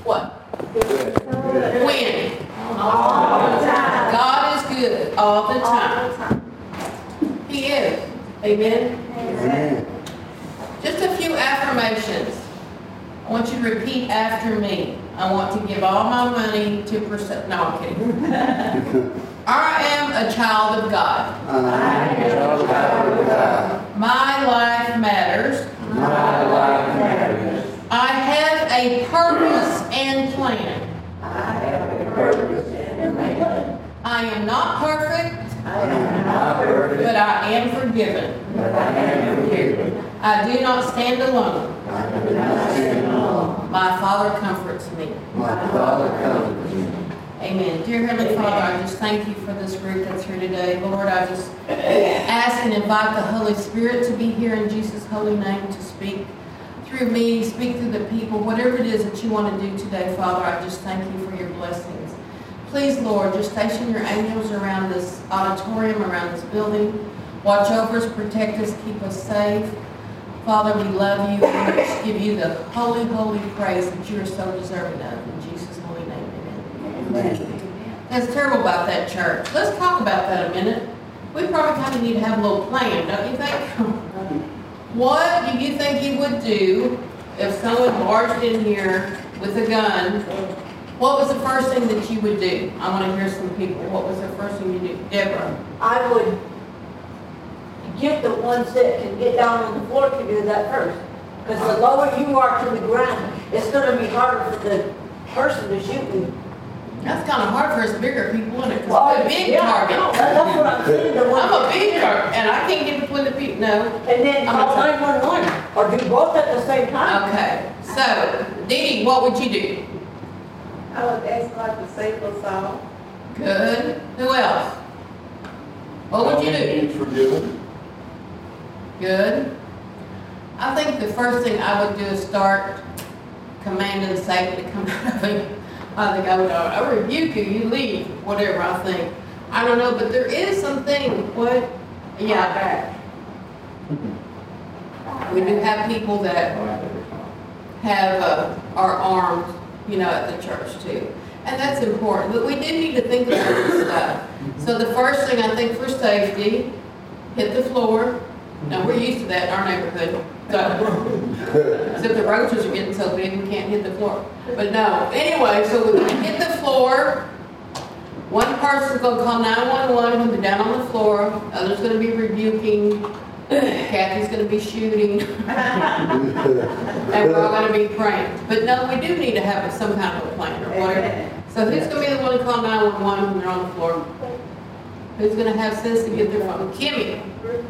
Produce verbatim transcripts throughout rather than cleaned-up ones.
what? Good. When? All the time. God is good all the All time. the time. He is. Amen. Amen. Just a few affirmations. I want you to repeat after me. I want to give all my money to percent. No, I'm kidding. I am a child of God. I am a child of God. My life matters. My life matters. I have a purpose and plan. I have a purpose and a plan. I am not perfect, I am not perfect, but I am forgiven. but I am forgiven. I do not stand alone. I do not stand alone. My Father comforts me. My Father comforts me. Amen. Dear Heavenly Father, I just thank you for this group that's here today. Lord, I just ask and invite the Holy Spirit to be here in Jesus' holy name to speak through me, speak through the people, whatever it is that you want to do today, Father. I just thank you for your blessings. Please, Lord, just station your angels around this auditorium, around this building. Watch over us, protect us, keep us safe. Father, we love you and we just give you the holy, holy praise that you are so deserving of. In Jesus' holy name, amen. That's terrible about that church. Let's talk about that a minute. We probably kind of need to have a little plan, don't you think? What do you think you would do if someone barged in here with a gun? What was the first thing that you would do? I want to hear some people. What was the first thing you do? Deborah. I would get the ones that can get down on the floor to do that first. Because the lower you are to the ground, it's going to be harder for the person to shoot you. That's kind of hard for us bigger people, isn't it? Because Well, I'm a big yeah, target. no, that- that's what I'm saying. The one I'm a big target, and I can't get between the people. No. And then I'm call a- nine one one or do both at the same time. Okay. So, Dee Dee, what would you do? I would ask God to save us all. Good. Who else? What would you do? He's forgiven. Good. I think the first thing I would do is start commanding Satan to come out of me. I think I would, I rebuke you, you leave, whatever I think. I don't know, but there is something, what? Yeah, we do have people that have, uh, are armed, you know, at the church too. And that's important, but we do need to think about this stuff. So the first thing I think for safety, hit the floor. Now, we're used to that in our neighborhood. So, except the roaches are getting so big we can't hit the floor. But no, anyway, so we're going to hit the floor. One person's going to call nine one one when they're down on the floor. Other's going to be rebuking. Kathy's going to be shooting. And we're all going to be praying. But no, we do need to have some kind of a plan or whatever. So who's going to be the one to call nine one one when they're on the floor? Who's going to have sense to get their phone? Kimmy.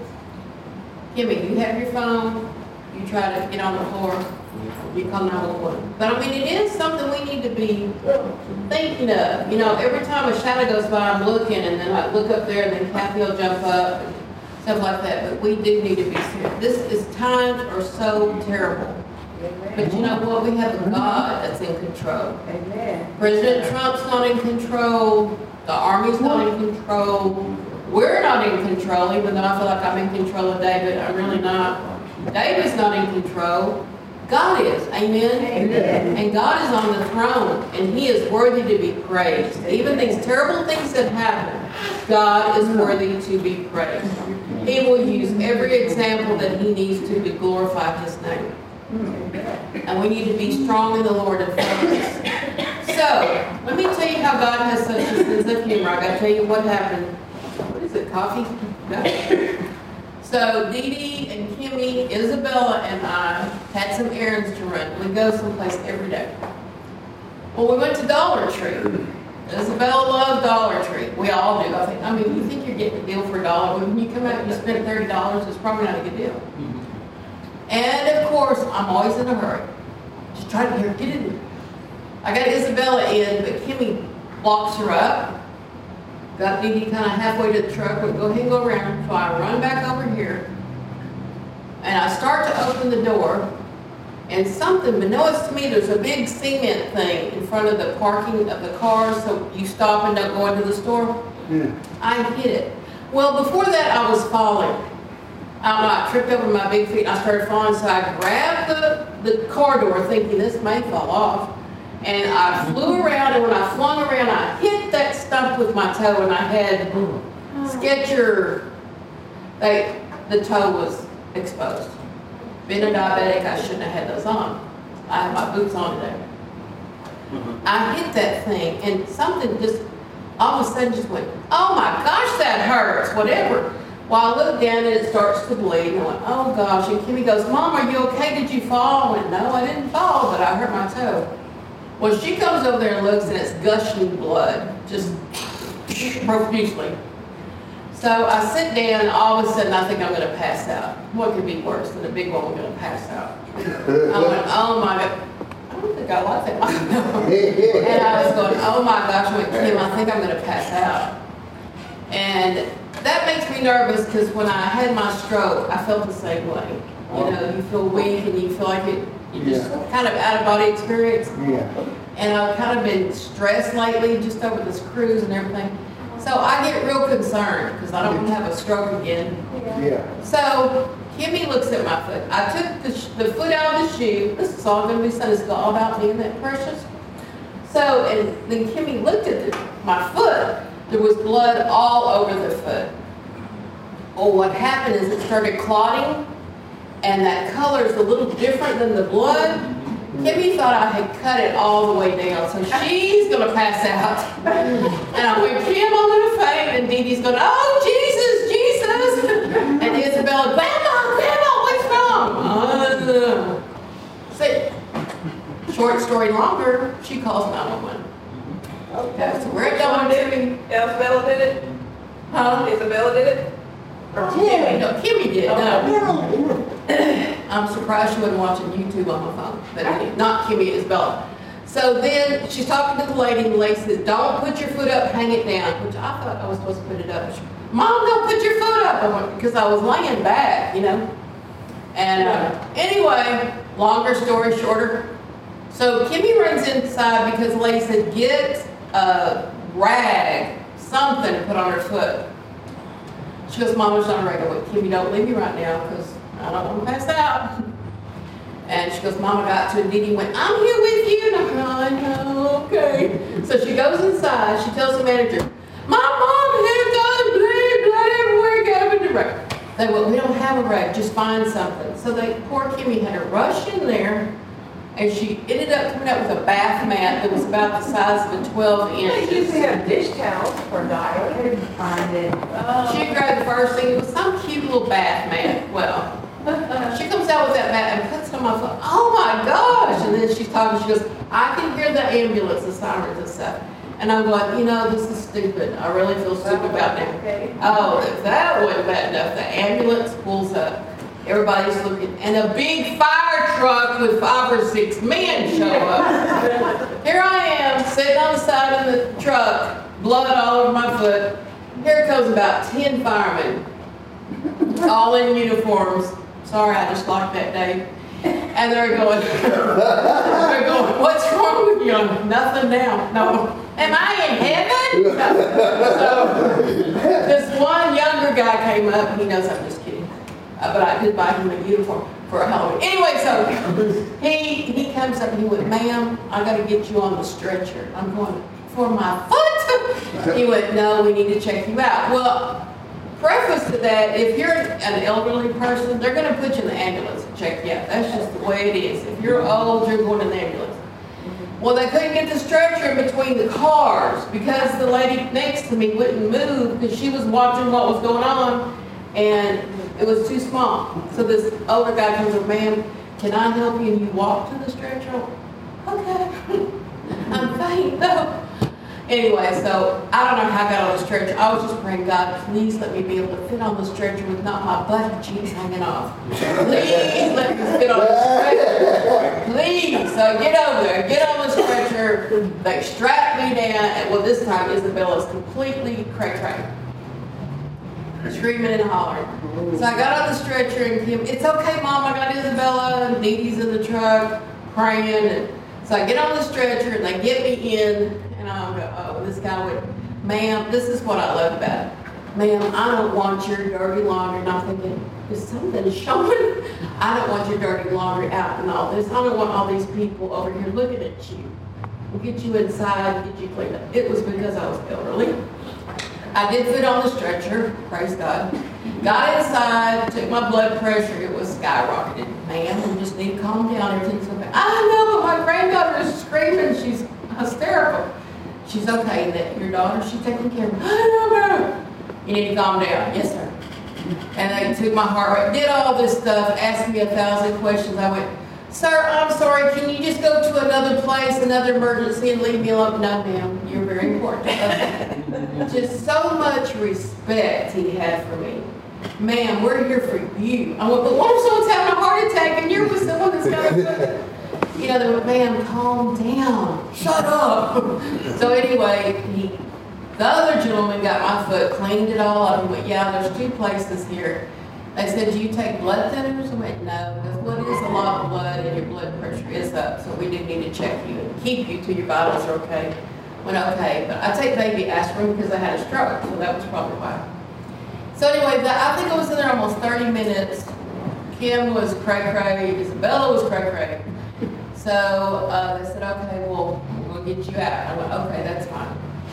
Kimmy, you have your phone. You try to get on the floor, you call nine one one. But I mean, it is something we need to be thinking of. You know, every time a shadow goes by, I'm looking, and then I look up there, and then Kathy will jump up, and stuff like that. But we do need to be serious. This is times are so terrible. But you know what? We have a God that's in control. Amen. President Trump's not in control. The Army's not in control. We're not in control, even though I feel like I'm in control of David. I'm really not. David's not in control. God is. Amen? Amen. And God is on the throne, and He is worthy to be praised. Even these terrible things that happen, God is worthy to be praised. He will use every example that He needs to to glorify His name. And we need to be strong in the Lord and focused. So, let me tell you how God has such a sense of humor. I got to tell you what happened. What is it, coffee? No. So Dee Dee and Kimmy, Isabella, and I had some errands to run. We go someplace every day. Well, we went to Dollar Tree. Isabella loved Dollar Tree. We all do. I think. I mean, you think you're getting a deal for a dollar, but when you come out and you spend thirty dollars, it's probably not a good deal. And of course, I'm always in a hurry. Just trying to get in. I got Isabella in, but Kimmy locks her up. Got Dee Dee kind of halfway to the truck. We go ahead and go around. So I run back over here. And I start to open the door. And something, unbeknownst to me, there's a big cement thing in front of the parking of the cars. So you stop and don't go into the store. Yeah. I hit it. Well, before that, I was falling. I don't know, I tripped over my big feet and I started falling. So I grabbed the, the car door thinking this may fall off. And I flew around, and when I flung around, I hit that stump with my toe, and I had Skechers. They, the toe was exposed. Being a diabetic, I shouldn't have had those on. I had my boots on today. I hit that thing, and something just all of a sudden just went, oh my gosh, that hurts, whatever. Well, I looked down and it starts to bleed, and I went, oh gosh. And Kimmy goes, Mom, are you okay? Did you fall? I went, no, I didn't fall, but I hurt my toe. Well, she comes over there and looks, and it's gushing blood, just profusely. So I sit down, and all of a sudden I think I'm going to pass out. What could be worse than a big woman going to pass out? I went, oh my God. I don't think I like that. And I was going, oh my gosh, I went, Kim, I think I'm going to pass out. And that makes me nervous because when I had my stroke, I felt the same way. You know, you feel weak and you feel like it, you just Yeah. kind of out of body experience. Yeah. And I've kind of been stressed lately just over this cruise and everything. So I get real concerned because I don't want to have a stroke again. Yeah. So Kimmy looks at my foot. I took the, sh- the foot out of the shoe. This is all going to be said. It's all about being that precious. So, and then Kimmy looked at the, my foot. There was blood all over the foot. Oh, what happened is it started clotting, and that color is a little different than the blood. Kimmy thought I had cut it all the way down, so she's going to pass out. And I went, Kim, I'm going to faint. And Dee Dee's going, oh, Jesus, Jesus. And Isabella, Grandma, Grandma, what's wrong? Uh, see, short story longer, she calls nine one one. Okay, so we're going to, Isabella did it? huh? Isabella did it? Or Kimmy, no, Kimmy did, no. I'm surprised she wasn't watching YouTube on my phone, but anyway, not Kimmy, it's Bella. So then she's talking to the lady, and the lady says, don't put your foot up, hang it down, which I thought I was supposed to put it up. She, Mom, don't put your foot up, I went, because I was laying back, you know. And uh, anyway, longer story shorter. So Kimmy runs inside because the lady said, get a rag, something to put on her foot. She goes, Mama's on the radio. I went, Kimmy, don't leave me right now because I don't want to pass out. And she goes, Mama got to it. Dee Dee went, I'm here with you. And I'm going, I know, okay. So she goes inside. She tells the manager, my mom has got blood, blood everywhere. Got him in the rag. They went, we don't have a rag. Just find something. So they, poor Kimmy had to rush in there. And she ended up coming up with a bath mat that was about the size of a twelve They inches. usually have dish towels for diet. I didn't find it. She grabbed the first thing. It was some cute little bath mat. Well, she comes out with that mat and puts it on my foot. Oh my gosh! And then she's talking. She goes, I can hear the ambulance, the sirens and stuff. And I'm going, you know, this is stupid. I really feel stupid about that. Okay. Oh, if that wasn't bad enough, the ambulance pulls up. Everybody's looking, and a big fire truck with five or six men show up. Here I am, sitting on the side of the truck, blood all over my foot. Here comes about ten firemen, all in uniforms. Sorry, I just locked that day. And they're going, they're going, what's wrong with you? I'm, nothing now. No. Am I in heaven? No. So this one younger guy came up. He knows I'm just kidding. Uh, but I did buy him a uniform for a Halloween. Anyway, so he he comes up and he went, ma'am, I got to get you on the stretcher. I'm going, for my foot? He went, no, we need to check you out. Well, preface to that, if you're an elderly person, they're going to put you in the ambulance and check you out. That's just the way it is. If you're old, you're going in the ambulance. Well, they couldn't get the stretcher in between the cars because the lady next to me wouldn't move because she was watching what was going on, and it was too small. So this older guy comes up, ma'am, can I help you? And you walk to the stretcher? Okay. I'm fine, no. Anyway, so I don't know how I got on the stretcher. I was just praying, God, please let me be able to fit on the stretcher with not my butt cheeks hanging off. Please let me fit on the stretcher. Please. So I get over there, get on the stretcher. They strap me down. And well, this time Isabella's completely cray-cray, screaming and hollering. So I got on the stretcher and Kim, it's okay, Mom, I got Isabella and Dee Dee's in the truck praying. And so I get on the stretcher and they get me in. And I go, oh, this guy went, ma'am, this is what I love about it. Ma'am, I don't want your dirty laundry. And I'm thinking, is something showing? I don't want your dirty laundry out and all this. I don't want all these people over here looking at you. We'll get you inside, get you cleaned up. It was because I was elderly. I did fit on the stretcher, praise God. Got inside, took my blood pressure, it was skyrocketed. Man, we just need to calm down, everything's okay. I know, but my granddaughter is screaming, she's hysterical. She's okay, that your daughter, she's taking care of me. I don't know. You need to calm down. Yes, sir. And they took my heart rate, did all this stuff, asked me a thousand questions. I went, sir, I'm sorry, can you just go to another place, another emergency, and leave me alone? No, ma'am, you're very important. Just so much respect he had for me. Ma'am, we're here for you. I went, but what if someone's having a heart attack and you're with someone that's got a... You know, they went, ma'am, calm down. Shut up. So anyway, he, the other gentleman got my foot, cleaned it all up, and went, yeah, there's two places here. They said, do you take blood thinners? I went, no, because blood is a lot of blood and your blood pressure is up, so we do need to check you and keep you till your vitals are okay. I went, okay, but I take baby aspirin because I had a stroke, so that was probably why. So anyway, the, I think I was in there almost thirty minutes. Kim was cray-cray, Isabella was cray-cray. So uh, they said, okay, well, we'll get you out. I went, okay, that's fine.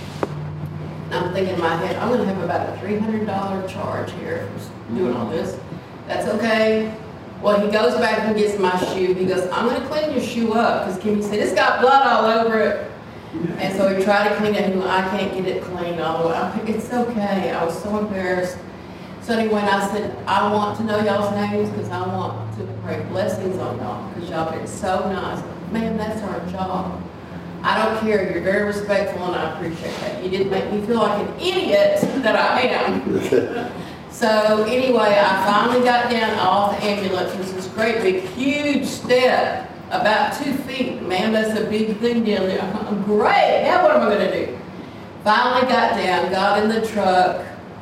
I'm thinking in my head, I'm going to have about a three hundred dollars charge here for doing all this. That's okay. Well, he goes back and gets my shoe. He goes, I'm going to clean your shoe up. Because Kimmy said, it's got blood all over it. And so we tried to clean it. He went, I can't get it clean all the way. I'm like, it's okay. I was so embarrassed. So anyway, I said, I want to know y'all's names because I want to pray blessings on y'all because y'all been so nice. Man, that's our job. I don't care. You're very respectful, and I appreciate that. You didn't make me feel like an idiot that I am. So anyway, I finally got down off the ambulance. It was this great big huge step, about two feet. Man, that's a big thing down there. Great. Now what am I going to do? Finally got down, got in the truck.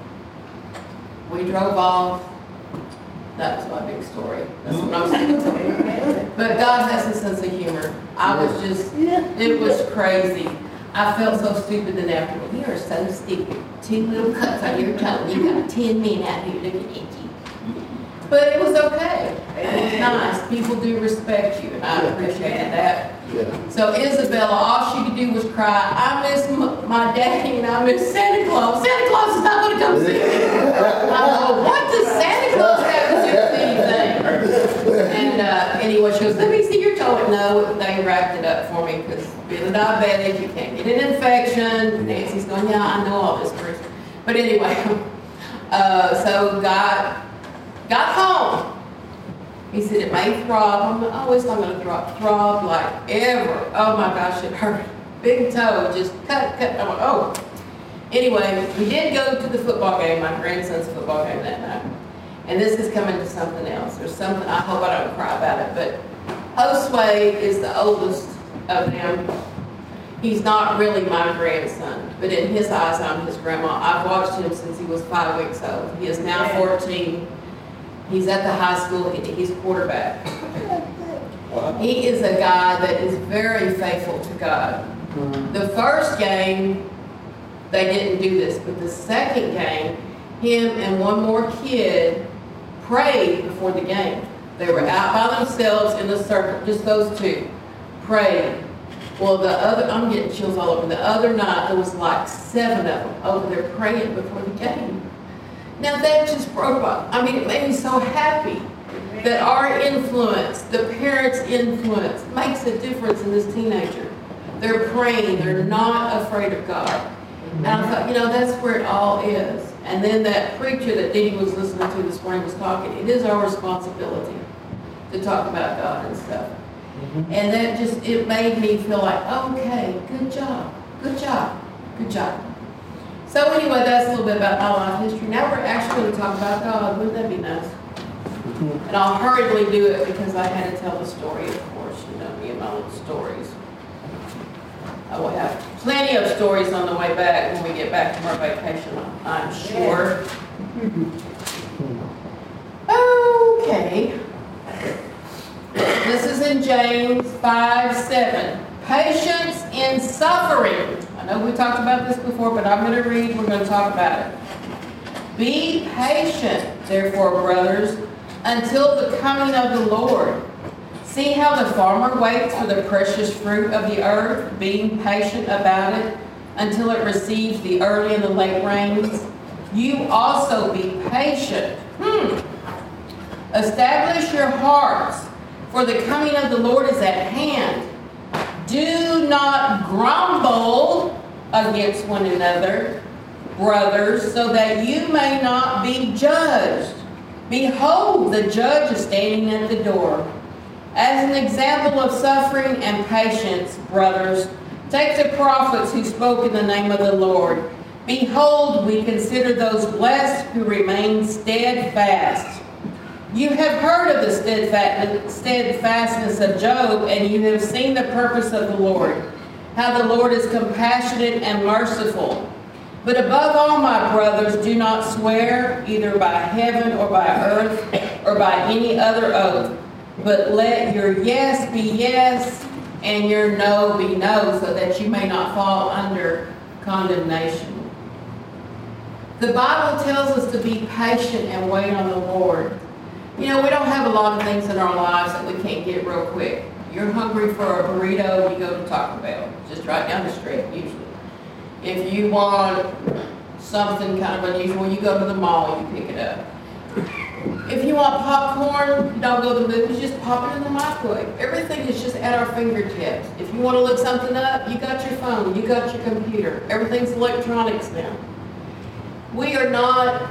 We drove off. That was my big story. That's what I'm saying. But God has a sense of humor. I was just, it was crazy. I felt so stupid then afterward. You are so stupid. Two little cuts on your toe. You got ten men out here looking at you. But it was okay. It was nice. People do respect you, and I appreciated that. Yeah. So Isabella, all she could do was cry, I miss m- my daddy and I miss Santa Claus. Santa Claus is not going to come see me. I go, what does Santa Claus have to do with anything? And uh, anyway, she goes, let me see your toe. And no, they wrapped it up for me because being a diabetic, you can't get an infection. Nancy's going, yeah, I know all this, Bruce. But anyway, uh, so God got home. He said, it may throb. I'm like, oh, it's not going to throb, throb like ever. Oh my gosh, it hurt. Big toe, just cut, cut. I'm like, oh. Anyway, we did go to the football game, my grandson's football game that night. And this is coming to something else. There's something, I hope I don't cry about it, but Josue is the oldest of them. He's not really my grandson, but in his eyes, I'm his grandma. I've watched him since he was five weeks old. He is now fourteen. He's at the high school, he's quarterback. He is a guy that is very faithful to God. The first game, they didn't do this, but the second game, him and one more kid prayed before the game. They were out by themselves in the circle, just those two, prayed. Well, the other, I'm getting chills all over. The other night, there was like seven of them over there praying before the game. Now that just broke my, I mean, it made me so happy that our influence, the parents' influence, makes a difference in this teenager. They're praying, they're not afraid of God. And I thought, you know, that's where it all is. And then that preacher that Dee Dee was listening to this morning was talking, it is our responsibility to talk about God and stuff. And that just, it made me feel like, okay, good job, good job, good job. So anyway, that's a little bit about my life history. Now we're actually going to talk about God. Wouldn't that be nice? And I'll hurriedly do it because I had to tell the story, of course. You know me and my little stories. I will have plenty of stories on the way back when we get back from our vacation, I'm sure. Okay. This is in James five seven. Patience in suffering. I know we talked about this before, but I'm going to read, we're going to talk about it. Be patient, therefore, brothers, until the coming of the Lord. See how the farmer waits for the precious fruit of the earth, being patient about it until it receives the early and the late rains. You also be patient. Hmm. Establish your hearts, for the coming of the Lord is at hand. Do not grumble against one another, brothers, so that you may not be judged. Behold, the judge is standing at the door. As an example of suffering and patience, brothers, take the prophets who spoke in the name of the Lord. Behold, we consider those blessed who remain steadfast. You have heard of the steadfastness of Job, and you have seen the purpose of the Lord, how the Lord is compassionate and merciful. But above all, my brothers, do not swear either by heaven or by earth or by any other oath, but let your yes be yes and your no be no, so that you may not fall under condemnation. The Bible tells us to be patient and wait on the Lord. You know, we don't have a lot of things in our lives that we can't get real quick. You're hungry for a burrito, you go to Taco Bell, just right down the street usually. If you want something kind of unusual, you go to the mall, you pick it up. If you want popcorn, you don't go to the movies, you just pop it in the microwave. Everything is just at our fingertips. If you want to look something up, you got your phone, you got your computer. Everything's electronics now. We are not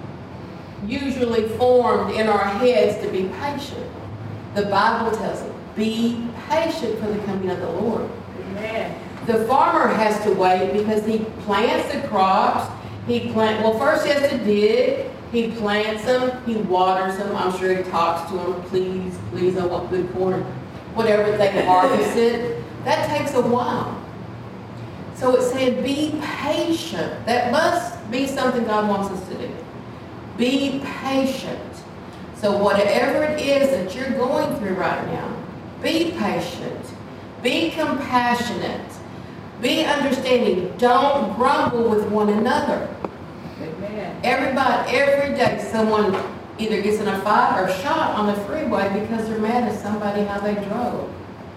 usually formed in our heads to be patient. The Bible tells us, be patient for the coming of the Lord. Amen. The farmer has to wait because he plants the crops. He plant, well, first he has to dig. He plants them. He waters them. I'm sure he talks to them. Please, please, I want good corn. Whatever they harvest it. That takes a while. So it's saying be patient. That must be something God wants us to do. Be patient. So whatever it is that you're going through right now, be patient. Be compassionate. Be understanding. Don't grumble with one another. Amen. Everybody, every day, someone either gets in a fight or shot on the freeway because they're mad at somebody how they drove.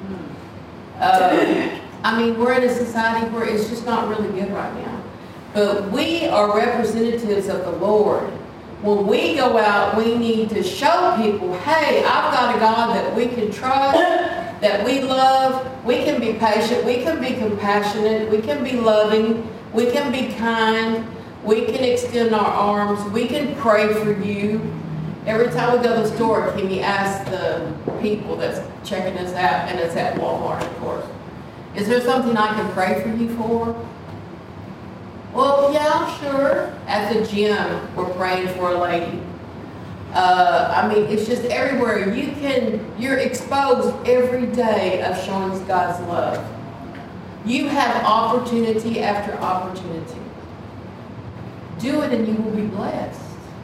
Uh, I mean, we're in a society where it's just not really good right now. But we are representatives of the Lord. When we go out, we need to show people, hey, I've got a God that we can trust, that we love. We can be patient. We can be compassionate. We can be loving. We can be kind. We can extend our arms. We can pray for you. Every time we go to the store, can you ask the people that's checking us out, and it's at Walmart, of course, is there something I can pray for you for? Well, yeah, sure. At the gym, we're praying for a lady. Uh, I mean, it's just everywhere. You can, you're exposed every day of showing God's love. You have opportunity after opportunity. Do it and you will be blessed.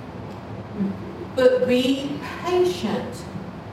But be patient.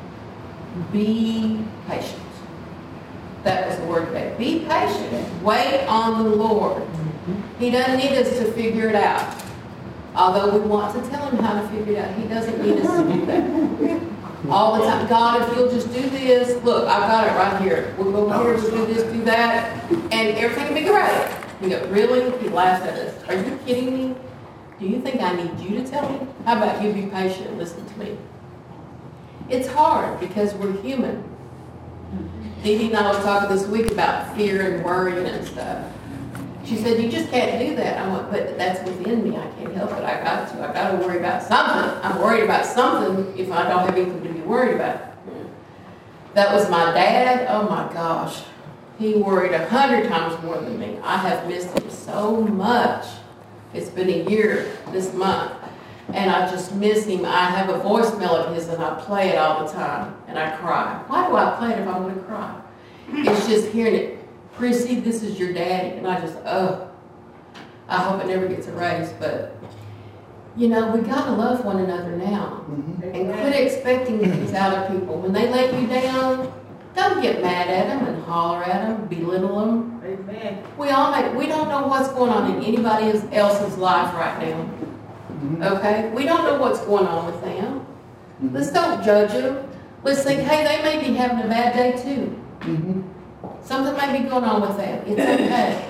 Be patient. That was the word today. Be patient. Wait on the Lord. He doesn't need us to figure it out. Although we want to tell him how to figure it out, he doesn't need us to do that. All the time. God, if you'll just do this, look, I've got it right here. We'll go here, we'll do this, do that, and everything will be great. We go, really? He laughs at us. Are you kidding me? Do you think I need you to tell me? How about you be patient and listen to me? It's hard because we're human. Dee Dee and I was talking this week about fear and worrying and stuff. She said, you just can't do that. I went, but that's within me. I can't help it. I got to. I got to worry about something. I'm worried about something if I don't have anything to be worried about. That was my dad. Oh my gosh. He worried a hundred times more than me. I have missed him so much. It's been a year this month. And I just miss him. I have a voicemail of his and I play it all the time. And I cry. Why do I play it if I'm going to cry? It's just hearing it. Prissy, this is your daddy. And I just, oh, I hope it never gets erased. But, you know, we got to love one another now. Mm-hmm. And quit expecting things out of people. When they let you down, don't get mad at them and holler at them, belittle them. Amen. We all make, we don't know what's going on in anybody else's life right now. Okay? We don't know what's going on with them. Let's don't judge them. Let's think, hey, they may be having a bad day too. Something may be going on with them. It's okay.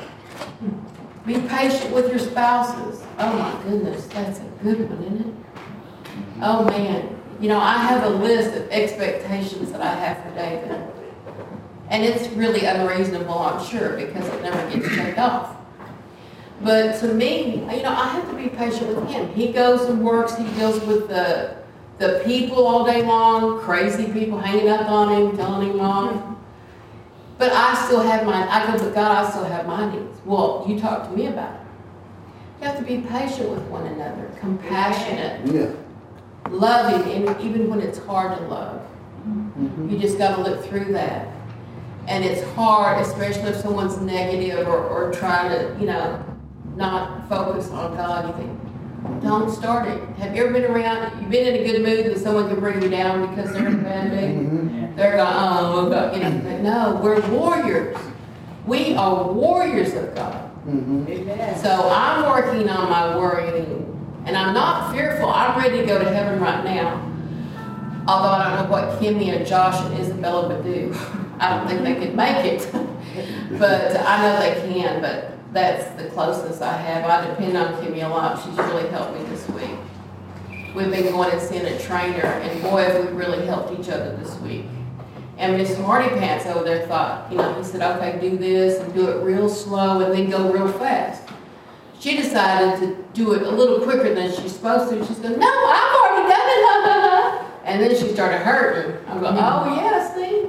Be patient with your spouses. Oh my goodness, that's a good one, isn't it? Oh man. You know, I have a list of expectations that I have for David. And it's really unreasonable, I'm sure, because it never gets checked off. But to me, you know, I have to be patient with him. He goes and works, he deals with the the people all day long, crazy people hanging up on him, telling him off. But I still have mine. I go, but God, I still have my needs. Well, you talk to me about it. You have to be patient with one another, compassionate, Yeah. loving, and even when it's hard to love. You just got to look through that. And it's hard, especially if someone's negative or, or trying to, you know, not focus on God. You think, don't start it. Have you ever been around, you've been in a good mood and someone can bring you down because they're in a bad mood? They're going, oh, God. You know, but no, we're warriors. We are warriors of God. Amen. So I'm working on my worrying, and I'm not fearful. I'm ready to go to heaven right now. Although I don't know what Kimmy and Josh and Isabella would do. I don't think they could make it. But I know they can, but that's the closest I have. I depend on Kimmy a lot. She's really helped me this week. We've been going and seeing a trainer, and boy, have we really helped each other this week. And Miss Marty Pants over there thought, you know, he said, okay, do this and do it real slow and then go real fast. She decided to do it a little quicker than she's supposed to. She's going, no, I've already done it. And then she started hurting. I'm going, oh, yeah, see?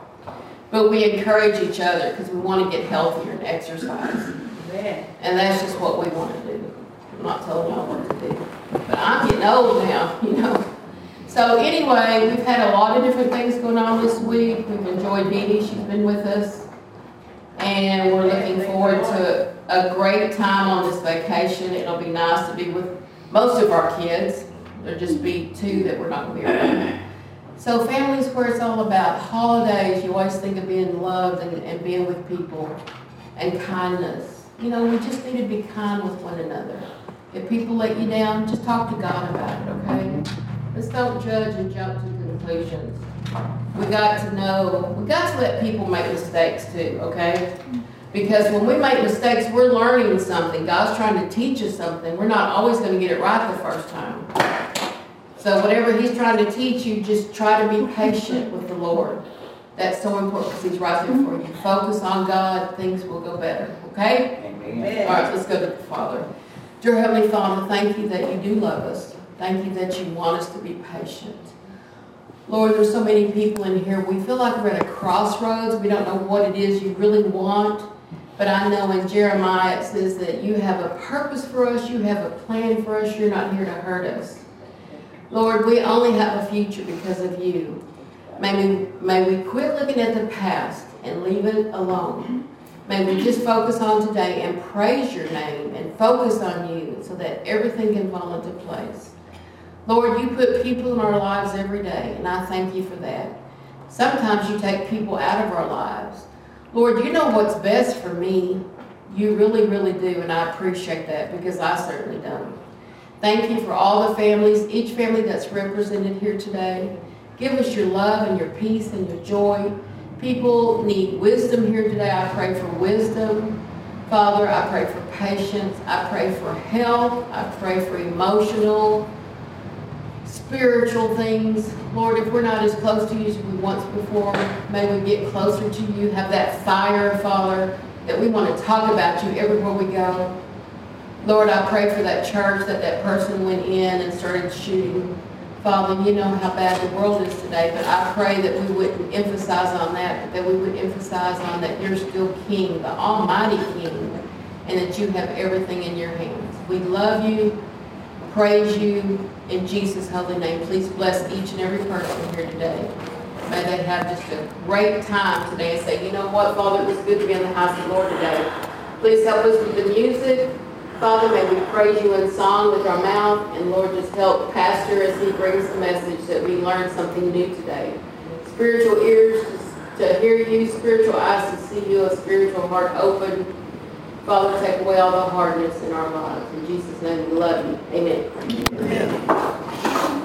But we encourage each other because we want to get healthier and exercise. Amen. And that's just what we want to do. I'm not telling y'all what to do. But I'm getting old now, you know. So anyway, we've had a lot of different things going on this week. We've enjoyed Dee Dee. She's been with us. And we're looking forward to a great time on this vacation. It'll be nice to be with most of our kids. There'll just be two that we're not going to be around. So family's where it's all about. Holidays, you always think of being loved and, and being with people. And kindness. You know, we just need to be kind with one another. If people let you down, just talk to God about it, okay? Let's don't judge and jump to conclusions. We got to know, we got to let people make mistakes too, okay? Because when we make mistakes, we're learning something. God's trying to teach us something. We're not always going to get it right the first time. So whatever He's trying to teach you, just try to be patient with the Lord. That's so important because He's right there for you. Focus on God, things will go better, okay? Amen. All right, let's go to the Father. Dear Heavenly Father, thank you that you do love us. Thank you that you want us to be patient. Lord, there's so many people in here. We feel like we're at a crossroads. We don't know what it is you really want. But I know in Jeremiah it says that you have a purpose for us. You have a plan for us. You're not here to hurt us. Lord, we only have a future because of you. May we, may we quit looking at the past and leave it alone. May we just focus on today and praise your name and focus on you so that everything can fall into place. Lord, you put people in our lives every day, and I thank you for that. Sometimes you take people out of our lives. Lord, you know what's best for me. You really, really do, and I appreciate that because I certainly don't. Thank you for all the families, each family that's represented here today. Give us your love and your peace and your joy. People need wisdom here today. I pray for wisdom. Father, I pray for patience. I pray for health. I pray for emotional, spiritual things. Lord, if we're not as close to you as we once before, may we get closer to you, have that fire, Father, that we want to talk about you everywhere we go. Lord, I pray for that church that that person went in and started shooting. Father, you know how bad the world is today, but I pray that we wouldn't emphasize on that, but that we would emphasize on that you're still King, the Almighty King, and that you have everything in your hands. We love you, praise you, in Jesus' holy name. Please bless each and every person here today. May they have just a great time today and say, you know what, Father, it was good to be in the house of the Lord today. Please help us with the music. Father, may we praise you in song with our mouth, and Lord, just help Pastor as he brings the message that we learn something new today. Spiritual ears to, to hear you, spiritual eyes to see you, a spiritual heart open, Father, take away all the hardness in our lives. In Jesus' name, we love you. Amen. Amen.